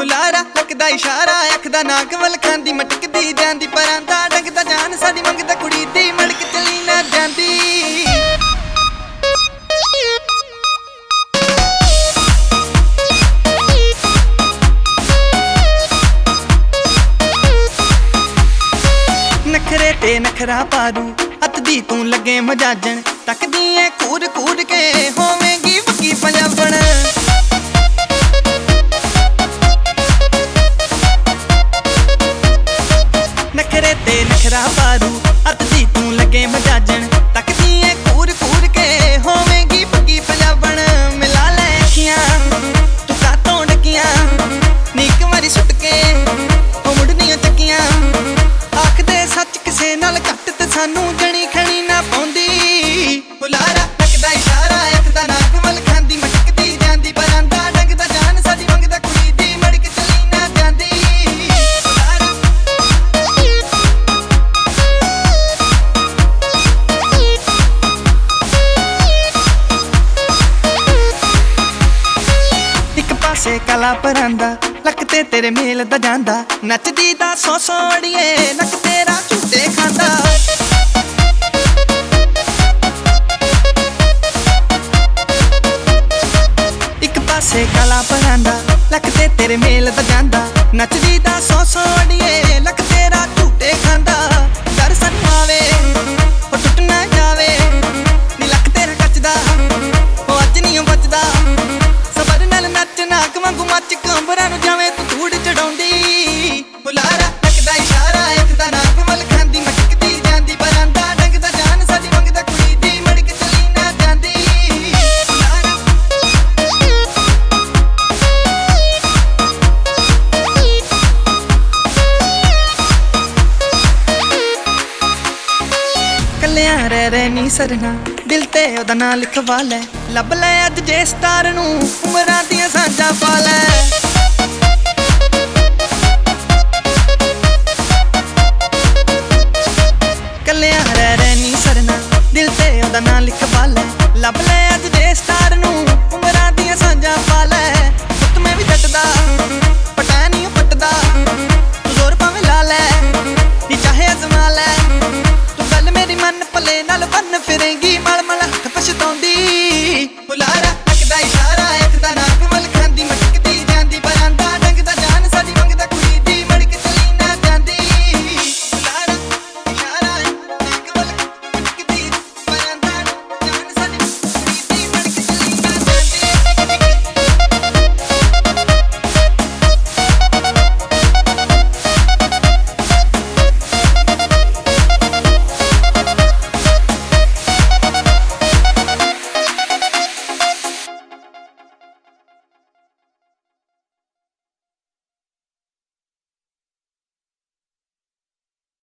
ਹੁਲਾਰਾ ਲੱਗਦਾ ਇਸ਼ਾਰਾ ਅੱਖ ਦਾ ਨਾਕ ਵੱਲ ਖਾਂਦੀ ਮਟਕਦੀ ਜਾਂਦੀ ਪਰਾਂਦਾ ਡੰਗਦਾ ਜਾਨ ਸਾਡੀ ਮੰਗਦਾ ਕੁੜੀ ਦੀ ਮੜਕ ਚਲੀ ਨਾ ਜਾਂਦੀ। नखरे ते नखरा पारू हथ दी तू लगे मजाजन तकदी ऐ कूद कूद के होवेंगी पक्की पंजाबण। नखरे ते नखरा पारू हथ दी तू लगे मजाजन तकदी ऐ कूद कूद के होवेंगी पक्की पंजाबण। मिला ले अखियां तू कातों डकियां नीक मारी सुट के ओ मुड़नियां चक्कियां आखदे सच किसे नाल घट ते सानू जणी खणी ना पाउंदी। हुलारा लगदा इशारा अख दा नाक वल खांदी मटकदी जांदी परांदा डंगदा जान साडी मंगदा कुड़ी दी मड़क चली ना जांदी। इक पासे काला परांदा लक ते तेरे मेल दा जांदा नचदी दा सौ सौ अड़िए नक तेरा झूटे खांदा। इक पासे काला परांदा लक ते तेरे मेल दा जांदा नचदी दा सौ सौ अड़िए लक तेरा झूटे खांदा। डर सानू आवे ओ टुट ना जावे नी लक तेरा कचदा ओ अज नहीं बचदा सबर नाल नच नाक वांगू मच कंबरां नू जावे तू धूड़ चढ़ाउंदी। हुलारा लगदा इशारा अख दा नाक वल खांदी मटकदी जांदी परांदा डंगदा जान साडी मंगदा कुड़ी दी मड़क चली ना जांदी। कल्लियां रह नी सरना दिल ते ओदा नां लिखवा लै लब लै अज जे स्टार नू उमरां दियां सांझां पा लै।